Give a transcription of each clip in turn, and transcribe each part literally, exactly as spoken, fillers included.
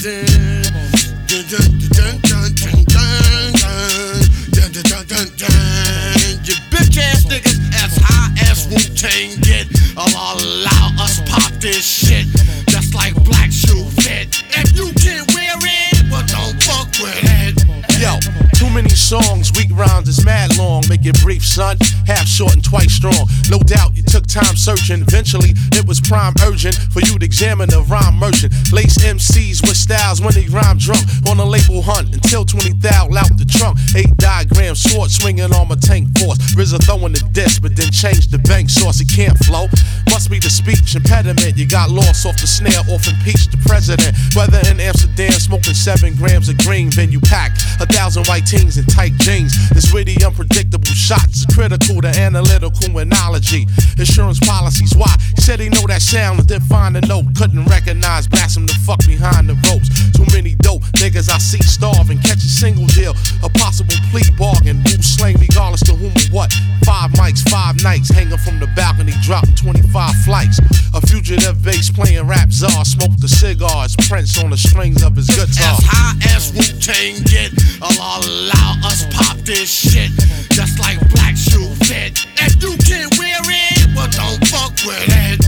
dun. Dun dun dun dun dun dun dun dun dun dun dun. You bitch ass niggas as high as Wu-Tang get. I'll allow us pop this shit just like black shoe fit. If you can wear it, but don't fuck with it. Yo, too many songs, weak rhymes is mad long. Make it brief, son, half short and twice strong. No doubt you took time searching. Eventually, it was prime urgent for you to examine the rhyme merchant. Lace M Cs with styles when they rhyme drunk. On a label hunt until twenty thou out the trunk. Eight diagrams, sword swinging on my tank force. R Z A throwing the disc, but then changed the bank source. It can't flow. Must be the speech impediment. You got lost off the snare, off impeached the president. Whether in Amsterdam, smoking seven grams of green, then you packed a thousand white teens in tight jeans. This witty, unpredictable shots critical to analytical analogy. Insurance policies, why? He said he know that sound and didn't find a note. Couldn't recognize, blast him the fuck behind the ropes. Too many dope niggas I see starving. Catch a single deal, a possible plea bargain. Who slang regardless to whom or what. Five mics, five nights, hanging from the balcony, dropping twenty-five flights. A fugitive bass playing rap czar, smoked the cigars, Prince on the strings of his guitar. As high as Wu-Tang get, I'll allow us pop this shit just like black shoe fit. If you can wear it, but don't fuck with it.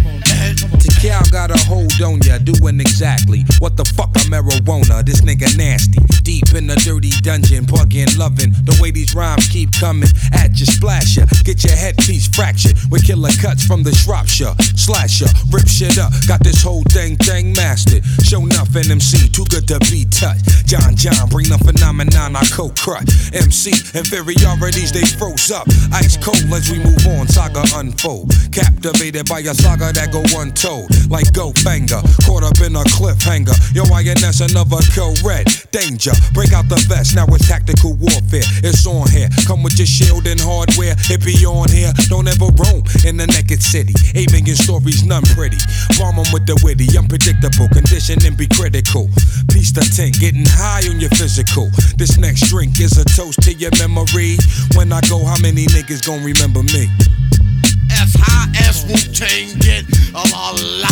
Cal got a hold on ya, doing exactly what the fuck a marijuana. This nigga nasty, deep in the dirty dungeon, bugging, loving the way these rhymes keep coming at you, splash ya, get your headpiece fractured with killer cuts from the Shropshire, slash ya, rip shit up, got this whole thing thing mastered. Show nothing M C, too good to be touched. John John, bring the phenomenon I co-crush. M C inferiorities they froze up, ice cold as we move on, saga unfold. Captivated by a saga that go untold. Like Goldfinger, caught up in a cliffhanger. Yo, I N S another kill red. Danger, break out the vest, now it's tactical warfare. It's on here, come with your shield and hardware. It be on here, don't ever roam in the naked city. Eight million stories, none pretty. Bomb 'em with the witty, unpredictable, condition and be critical. Piece the tin, getting high on your physical. This next drink is a toast to your memory. When I go, how many niggas gon' remember me? As high as Wu-Tang get, I'll allow